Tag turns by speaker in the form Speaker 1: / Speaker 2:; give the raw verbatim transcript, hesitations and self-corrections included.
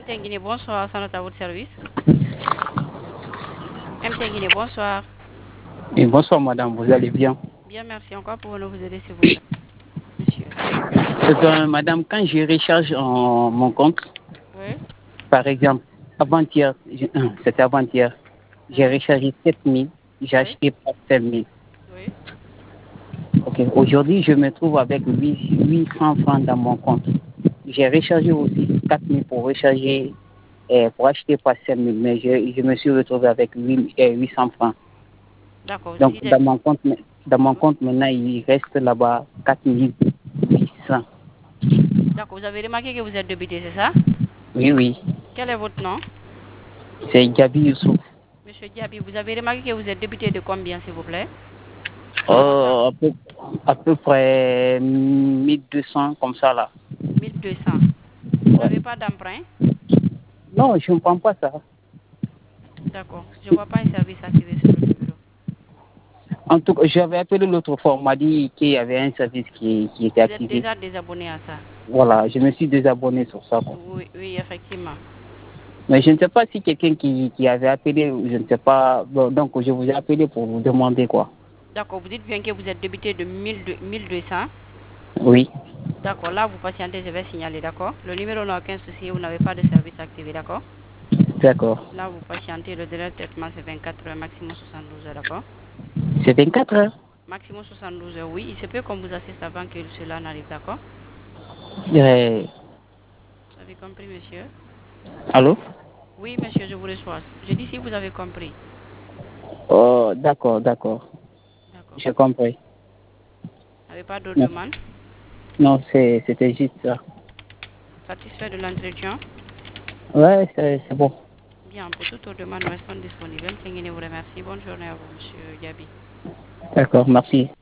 Speaker 1: M T N Guinée, bonsoir, ça note à votre service. M T N Guinée, bonsoir.
Speaker 2: Et bonsoir madame, vous allez bien?
Speaker 1: Bien, merci. Encore pour vous aider, s'il vous plaît, monsieur.
Speaker 2: Euh, madame, quand je recharge en, mon compte,
Speaker 1: Oui.
Speaker 2: par exemple, avant-hier, je- euh, c'était avant-hier, j'ai
Speaker 1: Mhm.
Speaker 2: rechargé sept mille, j'ai
Speaker 1: Oui.
Speaker 2: acheté pour cinq mille.
Speaker 1: Oui.
Speaker 2: Ok. Aujourd'hui, je me trouve avec huit cents francs dans mon compte. J'ai rechargé aussi quatre mille pour recharger, euh, pour acheter pas cinq mille, mais je, je me suis retrouvé avec huit euh, huit cents francs.
Speaker 1: D'accord.
Speaker 2: Donc,
Speaker 1: Si
Speaker 2: dans
Speaker 1: j'ai-
Speaker 2: mon compte, dans mon compte maintenant, il reste là-bas quatre mille huit cents.
Speaker 1: D'accord. Vous avez remarqué que vous êtes débité, c'est ça?
Speaker 2: Oui, oui.
Speaker 1: Quel est votre nom?
Speaker 2: C'est Gabi Youssouf.
Speaker 1: Monsieur Diaby, vous avez remarqué que vous êtes débité de combien, s'il vous plaît?
Speaker 2: Euh, à, peu, à peu près mille deux cents comme ça là.
Speaker 1: mille deux cents. Vous
Speaker 2: Ouais.
Speaker 1: n'avez pas d'emprunt?
Speaker 2: Non, je ne prends pas ça.
Speaker 1: D'accord. Je ne vois pas un service activé sur le numéro.
Speaker 2: En tout cas, j'avais appelé l'autre fois, on m'a dit qu'il y avait un service qui, qui était
Speaker 1: Vous êtes
Speaker 2: activé.
Speaker 1: déjà désabonné à ça?
Speaker 2: Voilà, je me suis désabonné sur ça. Quoi.
Speaker 1: Oui, oui, effectivement.
Speaker 2: Mais je ne sais pas si quelqu'un qui, qui avait appelé, je ne sais pas. Bon, donc, je vous ai appelé pour vous demander quoi.
Speaker 1: D'accord. Vous dites bien que vous êtes débité de mille deux cents.
Speaker 2: Oui,
Speaker 1: D'accord, là vous patientez, je vais signaler, d'accord? Le numéro n'a aucun souci, vous n'avez pas de service activé, d'accord?
Speaker 2: d'accord.
Speaker 1: Là vous patientez, le délai de traitement c'est vingt-quatre heures, maximum soixante-douze heures, d'accord?
Speaker 2: C'est vingt-quatre heures.
Speaker 1: Maximum soixante-douze heures, oui, il se peut qu'on vous assiste avant que cela n'arrive, d'accord?
Speaker 2: Euh,
Speaker 1: Vous avez compris, monsieur?
Speaker 2: allô?
Speaker 1: Oui, monsieur, je vous reçois. Je dis si vous avez compris.
Speaker 2: Oh, d'accord, d'accord.
Speaker 1: D'accord.
Speaker 2: J'ai compris.
Speaker 1: Vous n'avez pas d'autres
Speaker 2: Non,
Speaker 1: demandes?
Speaker 2: non c'est- c'était juste ça.
Speaker 1: Satisfait de l'entretien?
Speaker 2: Ouais, c'est c'est bon.
Speaker 1: Bien, pour toute autre demande, nous restons disponibles. M. Tengene vous remercie. Bonne journée à vous, monsieur Diaby.
Speaker 2: D'accord, merci.